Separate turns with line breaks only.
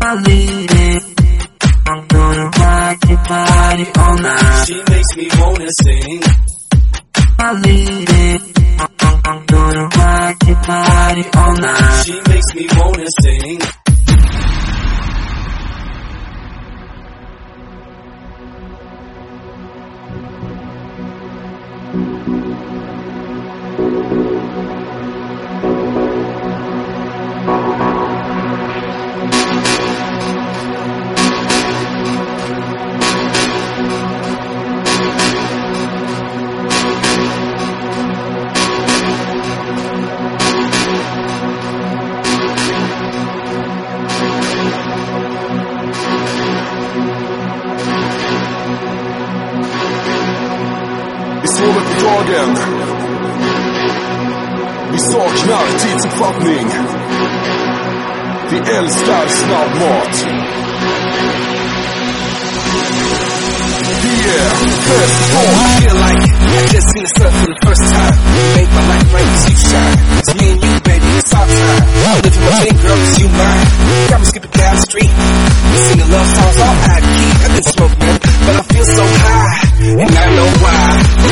I lead it. I'm gonna rock your body all night.
She makes me wanna sing.
I lead it. I'm gonna rock your body all night.
She makes me wanna sing.
Sover på dagen. Vi saknar tidsuppfattning. Vi älskar snabbmat. Yeah, best
I feel like I just seen the sun for the first time. Make my light bright as you shine. It's me and you, baby, it's our time. I'm living my thing, girl, cause you mine. Got me skipping down the street. We singing love songs all high key. I didn't smoke, man, but I feel so high. And I know why.